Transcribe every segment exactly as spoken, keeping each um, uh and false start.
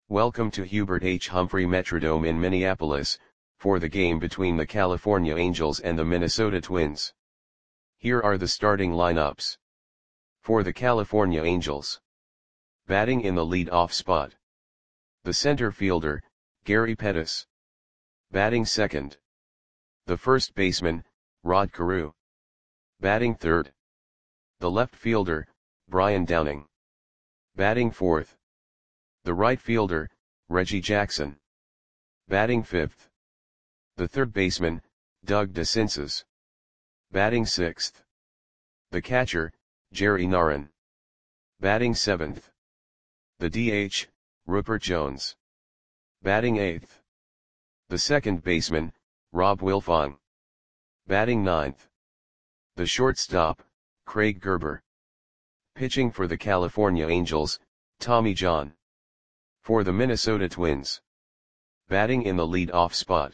Welcome to Hubert H. Humphrey Metrodome in Minneapolis, for the game between the California Angels and the Minnesota Twins. Here are the starting lineups. For the California Angels. Batting in the lead-off spot. The center fielder, Gary Pettis. Batting second. The first baseman, Rod Carew. Batting third. The left fielder, Brian Downing. Batting fourth. The right fielder, Reggie Jackson. Batting fifth. The third baseman, Doug DeCinces. Batting sixth. The catcher, Jerry Narron. Batting seventh. The D H, Rupert Jones. Batting eighth. The second baseman, Rob Wilfong. Batting ninth. The shortstop, Craig Gerber. Pitching for the California Angels, Tommy John. For the Minnesota Twins. Batting in the lead-off spot.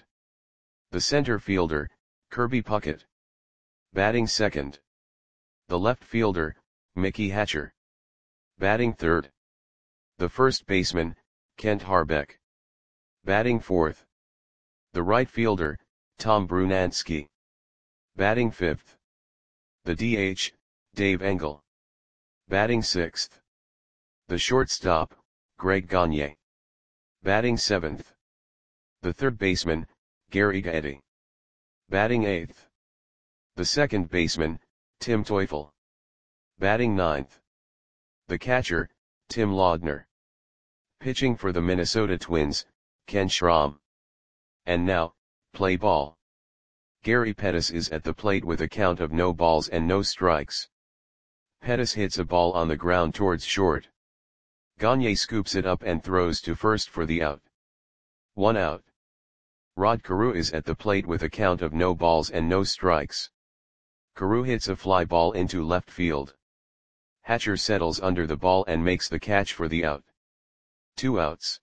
The center fielder, Kirby Puckett. Batting second. The left fielder, Mickey Hatcher. Batting third. The first baseman, Kent Harbeck. Batting fourth. The right fielder, Tom Brunansky. Batting fifth. The D H, Dave Engel. Batting sixth. The shortstop, Greg Gagne. Batting seventh. The third baseman, Gary Gaetti. Batting eighth. The second baseman, Tim Teufel. Batting ninth. The catcher, Tim Laudner. Pitching for the Minnesota Twins, Ken Schramm. And now, play ball. Gary Pettis is at the plate with a count of no balls and no strikes. Pettis hits a ball on the ground towards short. Gagne scoops it up and throws to first for the out. One out. Rod Carew is at the plate with a count of no balls and no strikes. Carew hits a fly ball into left field. Hatcher settles under the ball and makes the catch for the out. Two outs.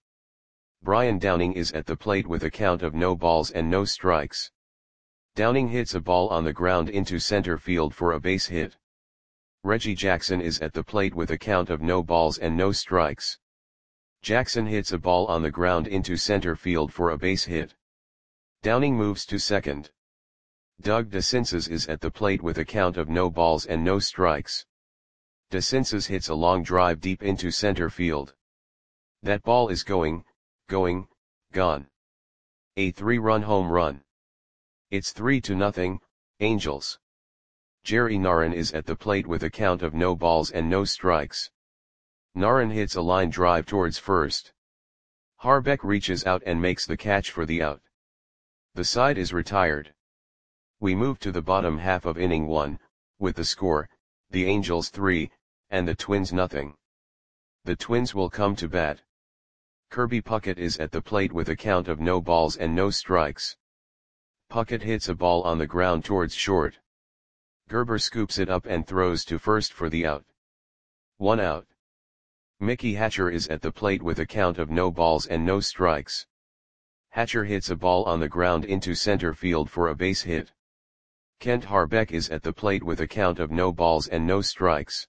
Brian Downing is at the plate with a count of no balls and no strikes. Downing hits a ball on the ground into center field for a base hit. Reggie Jackson is at the plate with a count of no balls and no strikes. Jackson hits a ball on the ground into center field for a base hit. Downing moves to second. Doug DeCinces is at the plate with a count of no balls and no strikes. DeCinces hits a long drive deep into center field. That ball is going, going, gone. A three-run home run. It's three to nothing, Angels. Jerry Narron is at the plate with a count of no balls and no strikes. Narron hits a line drive towards first. Harbeck reaches out and makes the catch for the out. The side is retired. We move to the bottom half of inning one, with the score, the Angels three, and the Twins nothing. The Twins will come to bat. Kirby Puckett is at the plate with a count of no balls and no strikes. Puckett hits a ball on the ground towards short. Gerber scoops it up and throws to first for the out. One out. Mickey Hatcher is at the plate with a count of no balls and no strikes. Hatcher hits a ball on the ground into center field for a base hit. Kent Harbeck is at the plate with a count of no balls and no strikes.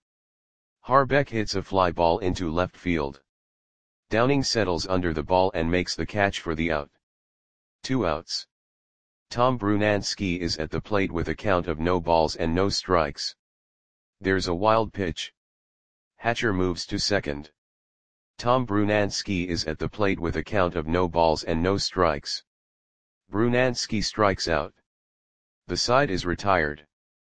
Harbeck hits a fly ball into left field. Downing settles under the ball and makes the catch for the out. Two outs. Tom Brunansky is at the plate with a count of no balls and no strikes. There's a wild pitch. Hatcher moves to second. Tom Brunansky is at the plate with a count of no balls and no strikes. Brunansky strikes out. The side is retired.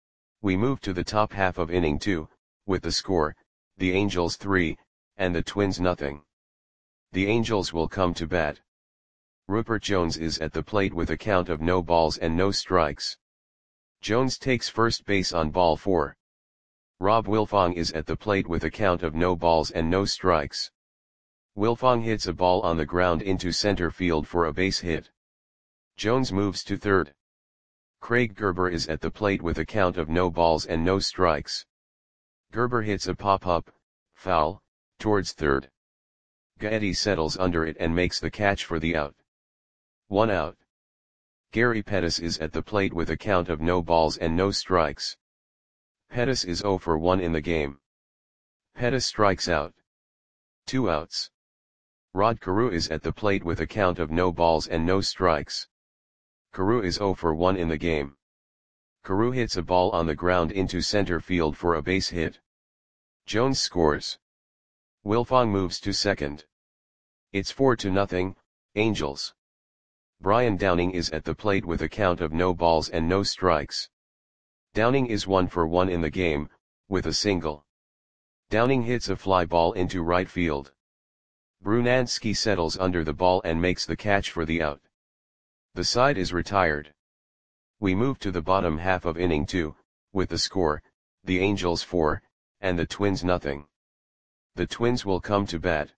We move to the top half of inning two, with the score, the Angels three, and the Twins nothing. The Angels will come to bat. Rupert Jones is at the plate with a count of no balls and no strikes. Jones takes first base on ball four. Rob Wilfong is at the plate with a count of no balls and no strikes. Wilfong hits a ball on the ground into center field for a base hit. Jones moves to third. Craig Gerber is at the plate with a count of no balls and no strikes. Gerber hits a pop-up, foul, towards third. Gaetti settles under it and makes the catch for the out. One out. Gary Pettis is at the plate with a count of no balls and no strikes. Pettis is zero for one in the game. Pettis strikes out. Two outs. Rod Carew is at the plate with a count of no balls and no strikes. Carew is zero for one in the game. Carew hits a ball on the ground into center field for a base hit. Jones scores. Wilfong moves to second. It's four to nothing, Angels. Brian Downing is at the plate with a count of no balls and no strikes. Downing is one for one in the game, with a single. Downing hits a fly ball into right field. Brunansky settles under the ball and makes the catch for the out. The side is retired. We move to the bottom half of inning two, with the score, the Angels four, and the Twins nothing. The Twins will come to bat.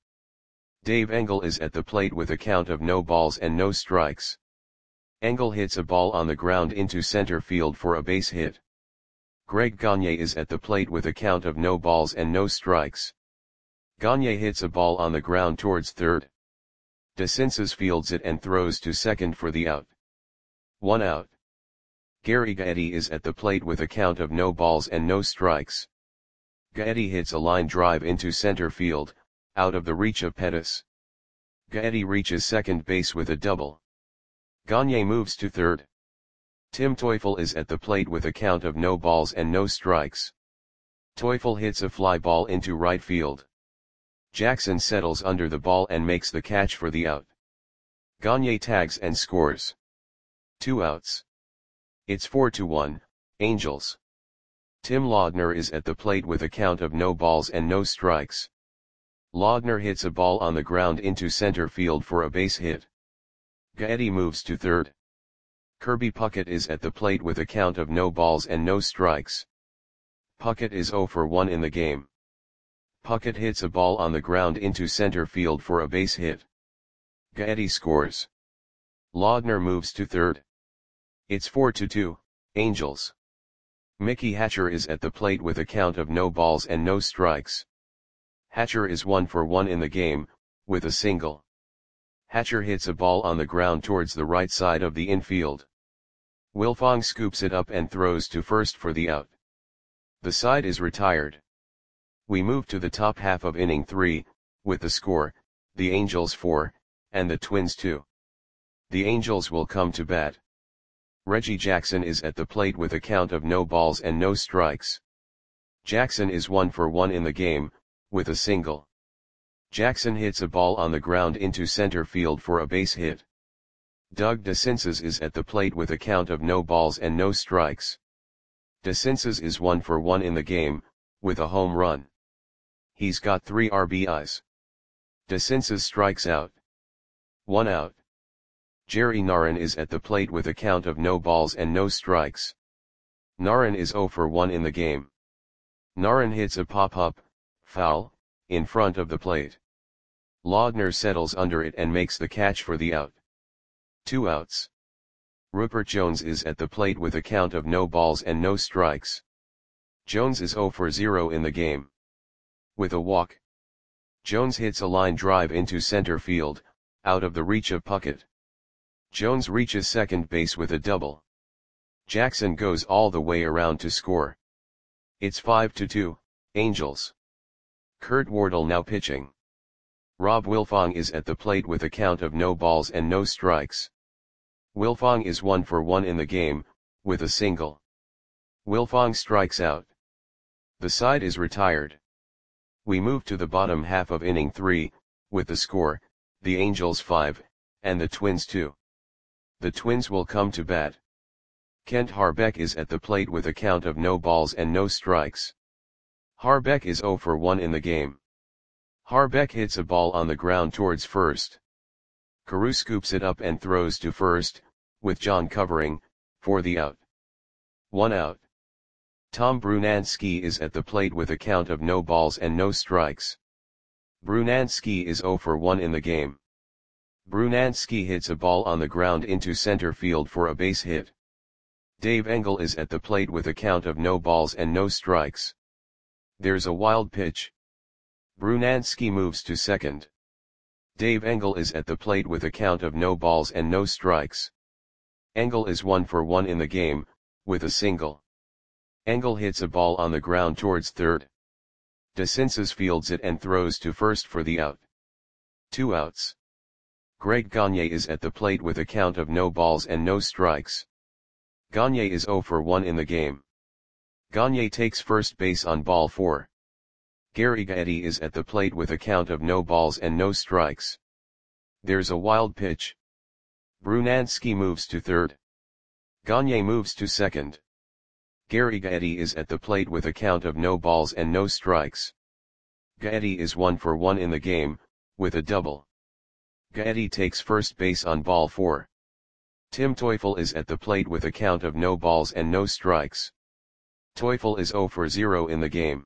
Dave Engel is at the plate with a count of no balls and no strikes. Engel hits a ball on the ground into center field for a base hit. Greg Gagne is at the plate with a count of no balls and no strikes. Gagne hits a ball on the ground towards third. DeCinces fields it and throws to second for the out. One out. Gary Gaetti is at the plate with a count of no balls and no strikes. Gaetti hits a line drive into center field, out of the reach of Pettis. Gaetti reaches second base with a double. Gagne moves to third. Tim Teufel is at the plate with a count of no balls and no strikes. Teufel hits a fly ball into right field. Jackson settles under the ball and makes the catch for the out. Gagne tags and scores. Two outs. It's four to one, Angels. Tim Laudner is at the plate with a count of no balls and no strikes. Laudner hits a ball on the ground into center field for a base hit. Gaetti moves to third. Kirby Puckett is at the plate with a count of no balls and no strikes. Puckett is zero for one in the game. Puckett hits a ball on the ground into center field for a base hit. Gaetti scores. Laudner moves to third. It's four to two, Angels. Mickey Hatcher is at the plate with a count of no balls and no strikes. Hatcher is one for one in the game, with a single. Hatcher hits a ball on the ground towards the right side of the infield. Wilfong scoops it up and throws to first for the out. The side is retired. We move to the top half of inning three, with the score, the Angels four, and the Twins two. The Angels will come to bat. Reggie Jackson is at the plate with a count of no balls and no strikes. Jackson is one for one in the game, with a single. Jackson hits a ball on the ground into center field for a base hit. Doug DeCinces is at the plate with a count of no balls and no strikes. DeCinces is one for one in the game, with a home run. He's got three R B Is. DeCinces strikes out. One out. Jerry Narron is at the plate with a count of no balls and no strikes. Narron is zero for one in the game. Narron hits a pop-up, foul, in front of the plate. Laudner settles under it and makes the catch for the out. Two outs. Rupert Jones is at the plate with a count of no balls and no strikes. Jones is zero for zero in the game. With a walk. Jones hits a line drive into center field, out of the reach of Puckett. Jones reaches second base with a double. Jackson goes all the way around to score. It's five to two, Angels. Kurt Wardle now pitching. Rob Wilfong is at the plate with a count of no balls and no strikes. Wilfong is one for one in the game, with a single. Wilfong strikes out. The side is retired. We move to the bottom half of inning three, with the score, the Angels five, and the Twins two. The Twins will come to bat. Kent Harbeck is at the plate with a count of no balls and no strikes. Harbeck is zero for one in the game. Harbeck hits a ball on the ground towards first. Carew scoops it up and throws to first, with John covering, for the out. One out. Tom Brunansky is at the plate with a count of no balls and no strikes. Brunansky is zero for one in the game. Brunansky hits a ball on the ground into center field for a base hit. Dave Engel is at the plate with a count of no balls and no strikes. There's a wild pitch. Brunansky moves to second. Dave Engel is at the plate with a count of no balls and no strikes. Engel is one for one in the game, with a single. Engel hits a ball on the ground towards third. DeCinces fields it and throws to first for the out. Two outs. Greg Gagne is at the plate with a count of no balls and no strikes. Gagne is zero for one in the game. Gagne takes first base on ball four. Gary Gaetti is at the plate with a count of no balls and no strikes. There's a wild pitch. Brunansky moves to third. Gagne moves to second. Gary Gaetti is at the plate with a count of no balls and no strikes. Gaetti is one for one in the game, with a double. Gaetti takes first base on ball four. Tim Teufel is at the plate with a count of no balls and no strikes. Teufel is zero for zero in the game.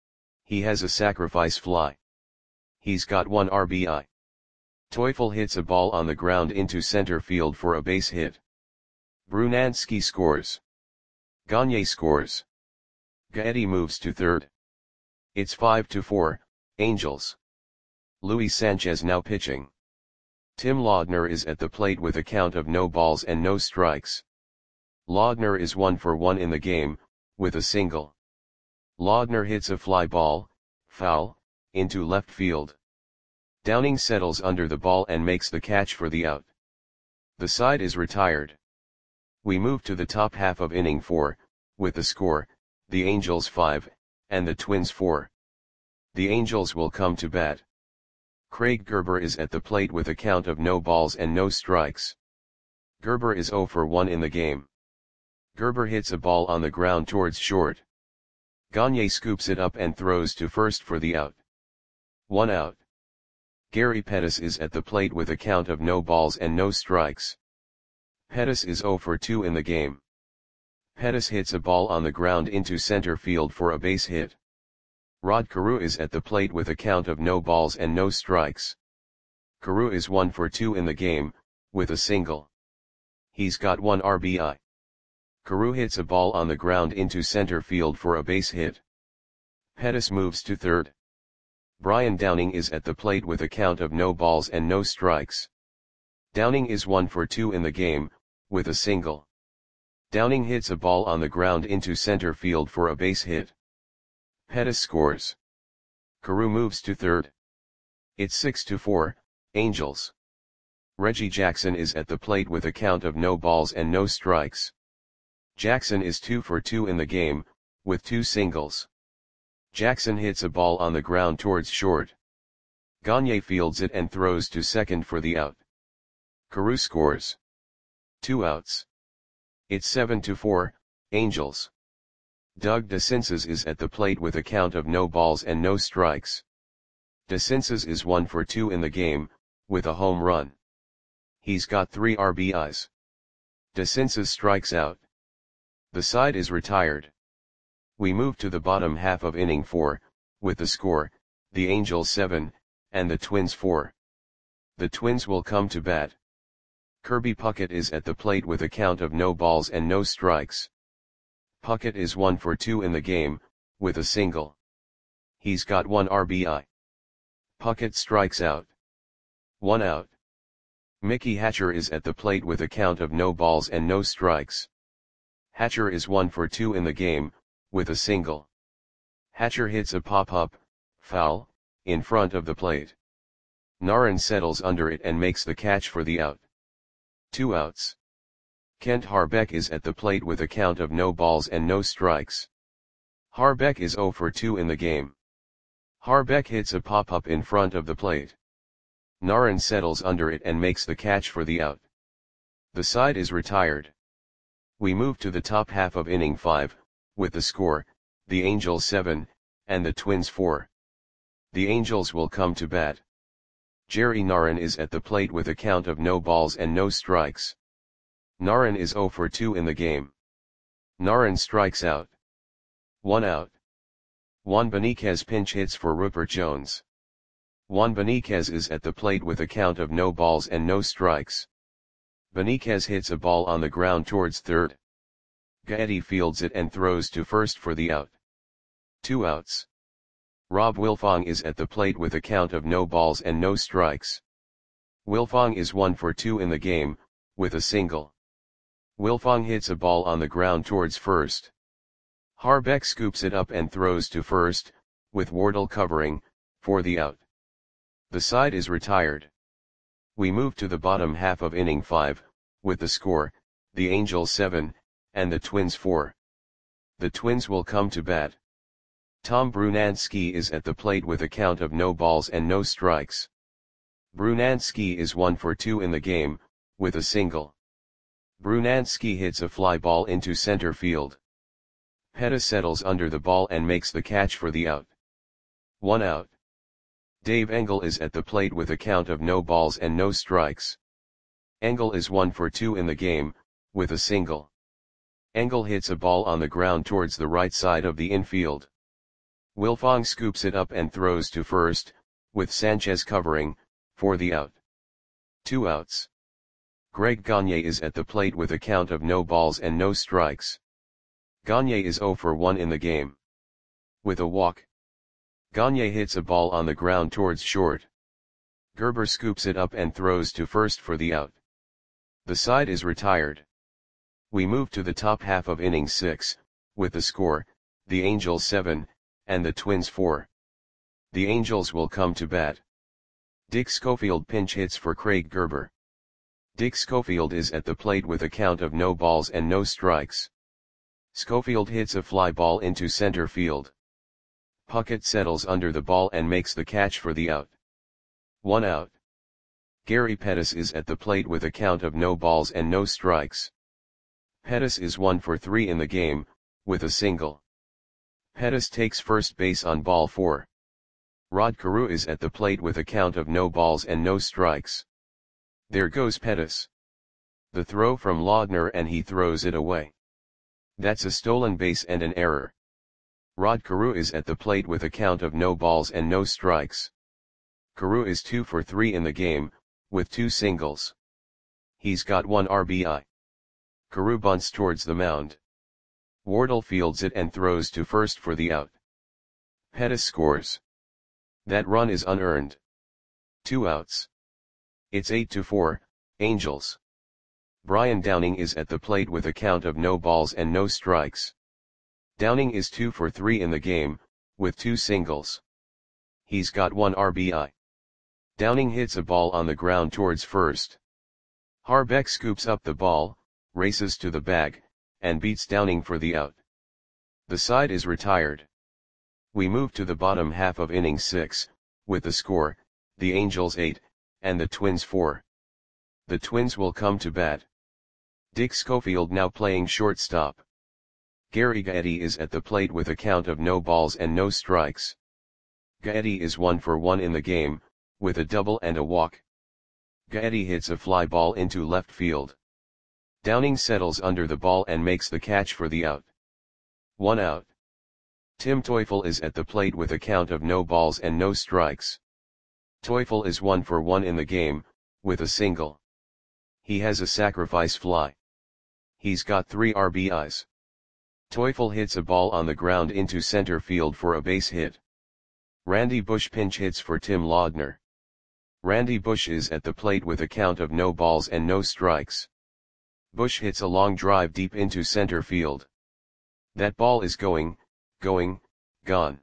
He has a sacrifice fly. He's got one R B I. Teufel hits a ball on the ground into center field for a base hit. Brunansky scores. Gagne scores. Gaetti moves to third. It's five to four, Angels. Luis Sanchez now pitching. Tim Laudner is at the plate with a count of no balls and no strikes. Laudner is one for one in the game, with a single. Laudner hits a fly ball, foul, into left field. Downing settles under the ball and makes the catch for the out. The side is retired. We move to the top half of inning four, with the score, the Angels five, and the Twins four. The Angels will come to bat. Craig Gerber is at the plate with a count of no balls and no strikes. Gerber is zero for one in the game. Gerber hits a ball on the ground towards short. Gagne scoops it up and throws to first for the out. One out. Gary Pettis is at the plate with a count of no balls and no strikes. Pettis is zero for two in the game. Pettis hits a ball on the ground into center field for a base hit. Rod Carew is at the plate with a count of no balls and no strikes. Carew is one for two in the game, with a single. He's got one R B I. Carew hits a ball on the ground into center field for a base hit. Pettis moves to third. Brian Downing is at the plate with a count of no balls and no strikes. Downing is one for two in the game, with a single. Downing hits a ball on the ground into center field for a base hit. Pettis scores. Carew moves to third. It's six to four, Angels. Reggie Jackson is at the plate with a count of no balls and no strikes. Jackson is two for two in the game, with two singles. Jackson hits a ball on the ground towards short. Gagne fields it and throws to second for the out. Carew scores. Two outs. It's seven to four, Angels. Doug DeCinces is at the plate with a count of no balls and no strikes. DeCinces is one for two in the game, with a home run. He's got three R B Is. DeCinces strikes out. The side is retired. We move to the bottom half of inning four, with the score, the Angels seven, and the Twins four. The Twins will come to bat. Kirby Puckett is at the plate with a count of no balls and no strikes. Puckett is one for two in the game, with a single. He's got one R B I. Puckett strikes out. One out. Mickey Hatcher is at the plate with a count of no balls and no strikes. Hatcher is one for two in the game, with a single. Hatcher hits a pop-up, foul, in front of the plate. Naran settles under it and makes the catch for the out. Two outs. Kent Harbeck is at the plate with a count of no balls and no strikes. Harbeck is zero for two in the game. Harbeck hits a pop-up in front of the plate. Naran settles under it and makes the catch for the out. The side is retired. We move to the top half of inning five, with the score, the Angels seven, and the Twins four. The Angels will come to bat. Jerry Naran is at the plate with a count of no balls and no strikes. Naran is zero for two in the game. Naran strikes out. One out. Juan Beniquez pinch hits for Rupert Jones. Juan Beniquez is at the plate with a count of no balls and no strikes. Beniquez hits a ball on the ground towards third. Gaetti fields it and throws to first for the out. Two outs. Rob Wilfong is at the plate with a count of no balls and no strikes. Wilfong is one for two in the game, with a single. Wilfong hits a ball on the ground towards first. Harbeck scoops it up and throws to first, with Wardle covering, for the out. The side is retired. We move to the bottom half of inning five, with the score, the Angels seven, and the Twins four. The Twins will come to bat. Tom Brunansky is at the plate with a count of no balls and no strikes. Brunansky is one for two in the game, with a single. Brunansky hits a fly ball into center field. Pettis settles under the ball and makes the catch for the out. One out. Dave Engel is at the plate with a count of no balls and no strikes. Engel is one for two in the game, with a single. Engel hits a ball on the ground towards the right side of the infield. Wilfong scoops it up and throws to first, with Sanchez covering, for the out. Two outs. Greg Gagne is at the plate with a count of no balls and no strikes. Gagne is zero for one in the game. With a walk. Gagne hits a ball on the ground towards short. Gerber scoops it up and throws to first for the out. The side is retired. We move to the top half of inning six, with the score, the Angels seven, and the Twins four. The Angels will come to bat. Dick Schofield pinch hits for Craig Gerber. Dick Schofield is at the plate with a count of no balls and no strikes. Schofield hits a fly ball into center field. Puckett settles under the ball and makes the catch for the out. One out. Gary Pettis is at the plate with a count of no balls and no strikes. Pettis is one for three in the game, with a single. Pettis takes first base on ball four. Rod Carew is at the plate with a count of no balls and no strikes. There goes Pettis. The throw from Laudner and he throws it away. That's a stolen base and an error. Rod Carew is at the plate with a count of no balls and no strikes. Carew is two for three in the game, with two singles. He's got one R B I. Carew bunts towards the mound. Wardle fields it and throws to first for the out. Pettis scores. That run is unearned. Two outs. It's eight to four, Angels. Brian Downing is at the plate with a count of no balls and no strikes. Downing is two for three in the game, with two singles. He's got one R B I. Downing hits a ball on the ground towards first. Harbeck scoops up the ball, races to the bag, and beats Downing for the out. The side is retired. We move to the bottom half of inning six, with the score, the Angels eight, and the Twins four. The Twins will come to bat. Dick Schofield now playing shortstop. Gary Gaetti is at the plate with a count of no balls and no strikes. Gaetti is one for one in the game, with a double and a walk. Gaetti hits a fly ball into left field. Downing settles under the ball and makes the catch for the out. One out. Tim Teufel is at the plate with a count of no balls and no strikes. Teufel is one for one in the game, with a single. He has a sacrifice fly. He's got three R B Is. Teufel hits a ball on the ground into center field for a base hit. Randy Bush pinch hits for Tim Laudner. Randy Bush is at the plate with a count of no balls and no strikes. Bush hits a long drive deep into center field. That ball is going, going, gone.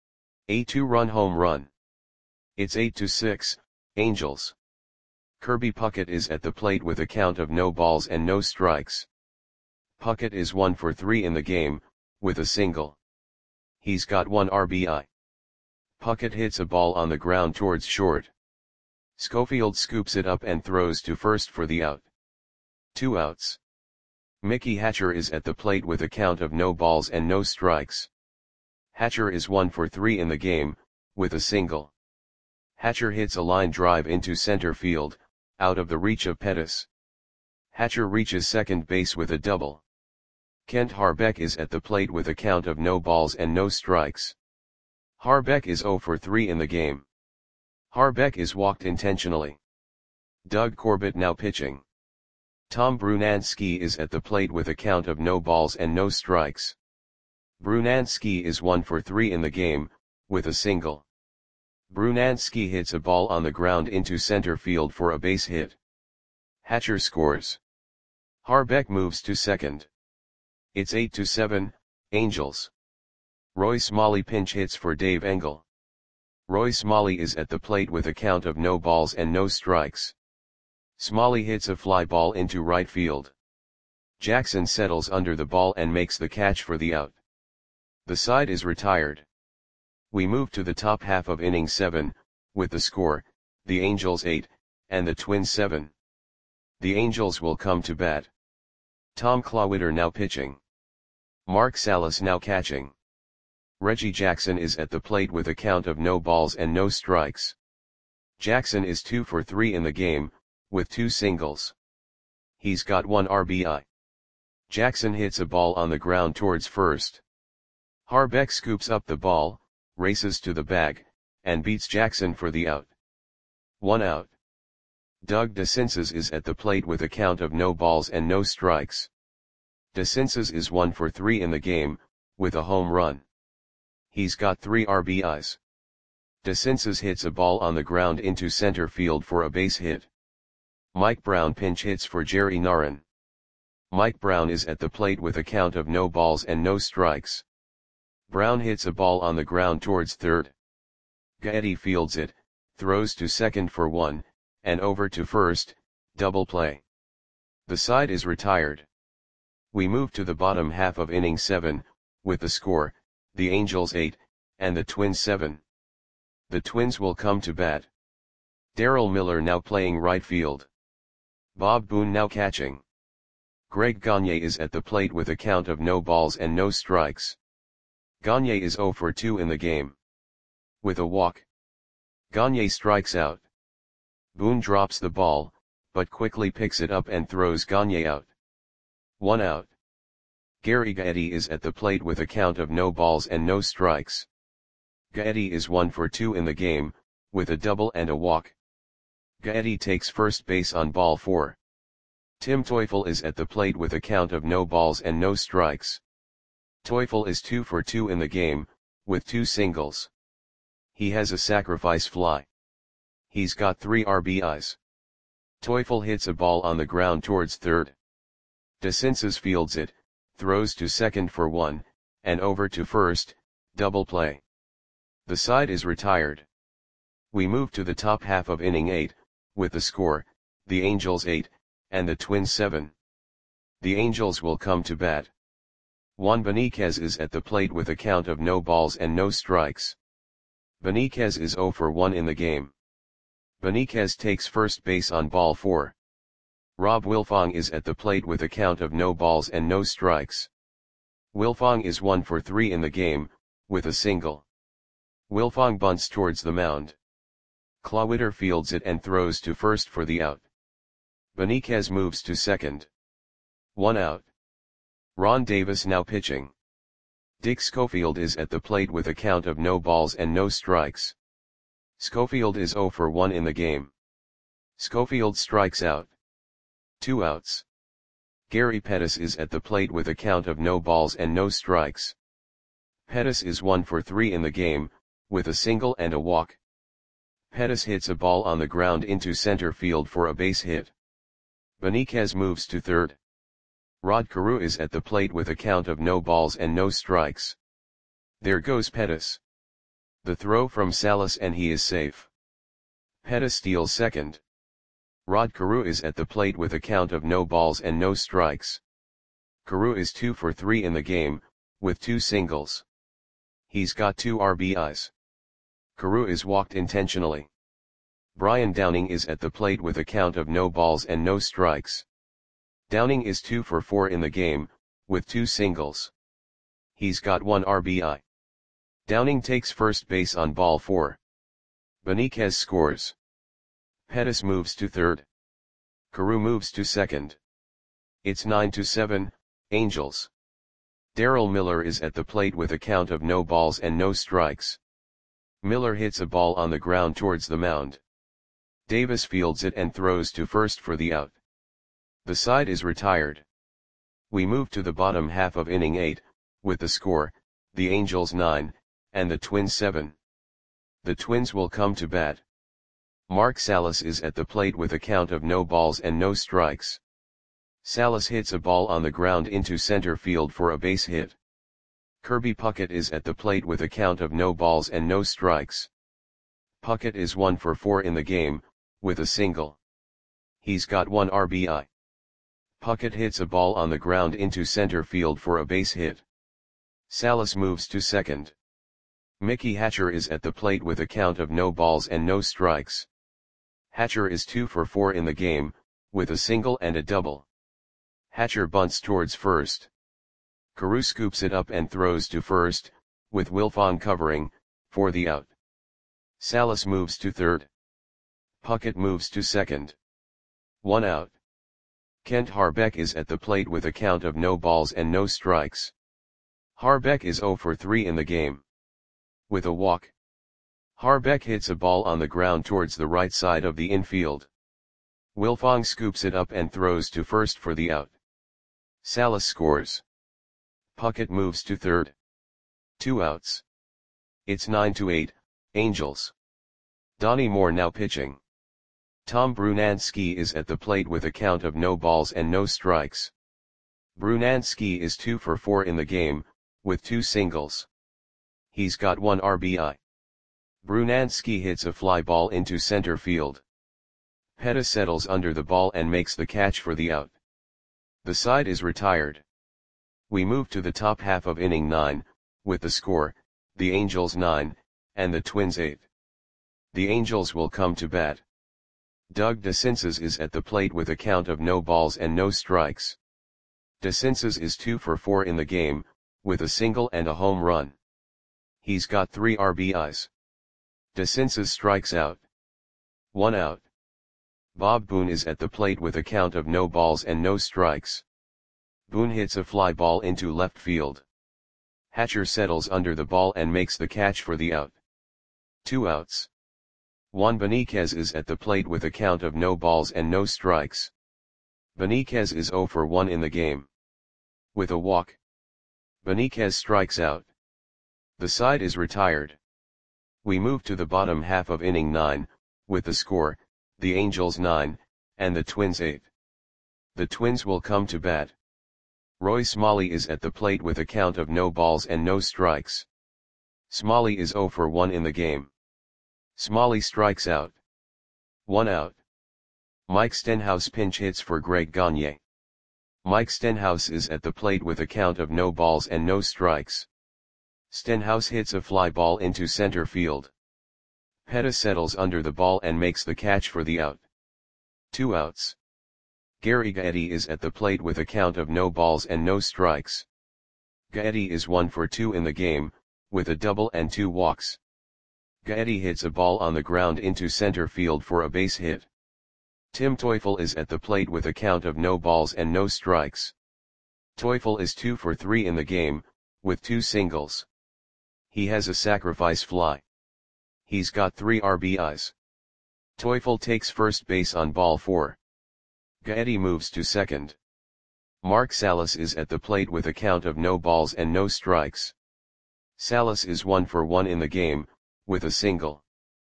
A two-run home run. It's eight to six, Angels. Kirby Puckett is at the plate with a count of no balls and no strikes. Puckett is one for three in the game, with a single. He's got one R B I. Puckett hits a ball on the ground towards short. Schofield scoops it up and throws to first for the out. Two outs. Mickey Hatcher is at the plate with a count of no balls and no strikes. Hatcher is one for three in the game, with a single. Hatcher hits a line drive into center field, out of the reach of Pettis. Hatcher reaches second base with a double. Kent Harbeck is at the plate with a count of no balls and no strikes. Harbeck is zero for three in the game. Harbeck is walked intentionally. Doug Corbett now pitching. Tom Brunansky is at the plate with a count of no balls and no strikes. Brunansky is one for three in the game, with a single. Brunansky hits a ball on the ground into center field for a base hit. Hatcher scores. Harbeck moves to second. It's eight to seven, Angels. Roy Smalley pinch hits for Dave Engel. Roy Smalley is at the plate with a count of no balls and no strikes. Smalley hits a fly ball into right field. Jackson settles under the ball and makes the catch for the out. The side is retired. We move to the top half of inning seven, with the score, the Angels eight, and the Twins seven. The Angels will come to bat. Tom Klawitter now pitching. Mark Salas now catching. Reggie Jackson is at the plate with a count of no balls and no strikes. Jackson is two for three in the game, with two singles. He's got one R B I. Jackson hits a ball on the ground towards first. Harbeck scoops up the ball, races to the bag, and beats Jackson for the out. One out. Doug DeCinces is at the plate with a count of no balls and no strikes. DeCinces is one for three in the game, with a home run. He's got three R B Is. DeCinces hits a ball on the ground into center field for a base hit. Mike Brown pinch hits for Jerry Narron. Mike Brown is at the plate with a count of no balls and no strikes. Brown hits a ball on the ground towards third. Gaetti fields it, throws to second for one, and over to first, double play. The side is retired. We move to the bottom half of inning seven, with the score, the Angels eight, and the Twins seven. The Twins will come to bat. Darryl Miller now playing right field. Bob Boone now catching. Greg Gagne is at the plate with a count of no balls and no strikes. Gagne is zero for two in the game. With a walk. Gagne strikes out. Boone drops the ball, but quickly picks it up and throws Gagne out. One out. Gary Gaetti is at the plate with a count of no balls and no strikes. Gaetti is one for two in the game, with a double and a walk. Gaetti takes first base on ball four. Tim Teufel is at the plate with a count of no balls and no strikes. Teufel is two for two in the game, with two singles. He has a sacrifice fly. He's got three R B Is. Teufel hits a ball on the ground towards third. DeCinces fields it, throws to second for one, and over to first, double play. The side is retired. We move to the top half of inning eight, with the score, the Angels eight, and the Twins seven. The Angels will come to bat. Juan Beniquez is at the plate with a count of no balls and no strikes. Beniquez is zero for one in the game. Beniquez takes first base on ball four. Rob Wilfong is at the plate with a count of no balls and no strikes. Wilfong is one for three in the game, with a single. Wilfong bunts towards the mound. Klawitter fields it and throws to first for the out. Beniquez moves to second. One out. Ron Davis now pitching. Dick Schofield is at the plate with a count of no balls and no strikes. Schofield is zero for one in the game. Schofield strikes out. Two outs. Gary Pettis is at the plate with a count of no balls and no strikes. Pettis is one for three in the game, with a single and a walk. Pettis hits a ball on the ground into center field for a base hit. Beniquez moves to third. Rod Carew is at the plate with a count of no balls and no strikes. There goes Pettis. The throw from Salas and he is safe. Pettis steals second. Rod Carew is at the plate with a count of no balls and no strikes. Carew is two for three in the game, with two singles. He's got two R B Is. Carew is walked intentionally. Brian Downing is at the plate with a count of no balls and no strikes. Downing is two for four in the game, with two singles. He's got one R B I. Downing takes first base on ball four. Beniquez scores. Pettis moves to third. Carew moves to second. It's nine to seven, Angels. Darryl Miller is at the plate with a count of no balls and no strikes. Miller hits a ball on the ground towards the mound. Davis fields it and throws to first for the out. The side is retired. We move to the bottom half of inning eight, with the score, the Angels nine, and the Twins seven. The Twins will come to bat. Mark Salas is at the plate with a count of no balls and no strikes. Salas hits a ball on the ground into center field for a base hit. Kirby Puckett is at the plate with a count of no balls and no strikes. Puckett is one for four in the game, with a single. He's got one R B I. Puckett hits a ball on the ground into center field for a base hit. Salas moves to second. Mickey Hatcher is at the plate with a count of no balls and no strikes. Hatcher is two for four in the game, with a single and a double. Hatcher bunts towards first. Carew scoops it up and throws to first, with Wilfong covering, for the out. Salas moves to third. Puckett moves to second. One out. Kent Harbeck is at the plate with a count of no balls and no strikes. Harbeck is zero for three in the game. With a walk. Harbeck hits a ball on the ground towards the right side of the infield. Wilfong scoops it up and throws to first for the out. Salas scores. Puckett moves to third. Two outs. It's nine to eight, Angels. Donnie Moore now pitching. Tom Brunansky is at the plate with a count of no balls and no strikes. Brunansky is two for four in the game, with two singles. He's got one R B I. Brunansky hits a fly ball into center field. Peta settles under the ball and makes the catch for the out. The side is retired. We move to the top half of inning nine, with the score, the Angels nine, and the Twins eight. The Angels will come to bat. Doug DeCinces is at the plate with a count of no balls and no strikes. DeCinces is two for four in the game, with a single and a home run. He's got three R B Is. DeCinces strikes out. One out. Bob Boone is at the plate with a count of no balls and no strikes. Boone hits a fly ball into left field. Hatcher settles under the ball and makes the catch for the out. Two outs. Juan Beniquez is at the plate with a count of no balls and no strikes. Beniquez is zero for one in the game. With a walk. Beniquez strikes out. The side is retired. We move to the bottom half of inning nine, with the score, the Angels nine, and the Twins eight. The Twins will come to bat. Roy Smalley is at the plate with a count of no balls and no strikes. Smalley is zero for one in the game. Smalley strikes out. One out. Mike Stenhouse pinch hits for Greg Gagne. Mike Stenhouse is at the plate with a count of no balls and no strikes. Stenhouse hits a fly ball into center field. Peta settles under the ball and makes the catch for the out. Two outs. Gary Gaetti is at the plate with a count of no balls and no strikes. Gaetti is one for two in the game, with a double and two walks. Gaetti hits a ball on the ground into center field for a base hit. Tim Teufel is at the plate with a count of no balls and no strikes. Teufel is two for three in the game, with two singles. He has a sacrifice fly. He's got three R B Is. Teufel takes first base on ball four. Gaetti moves to second. Mark Salas is at the plate with a count of no balls and no strikes. Salas is one for one in the game, with a single.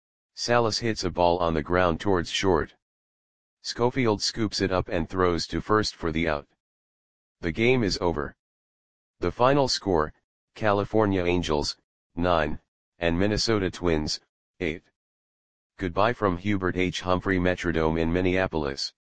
Salas hits a ball on the ground towards short. Schofield scoops it up and throws to first for the out. The game is over. The final score, California Angels, nine, and Minnesota Twins, eight. Goodbye from Hubert H. Humphrey Metrodome in Minneapolis.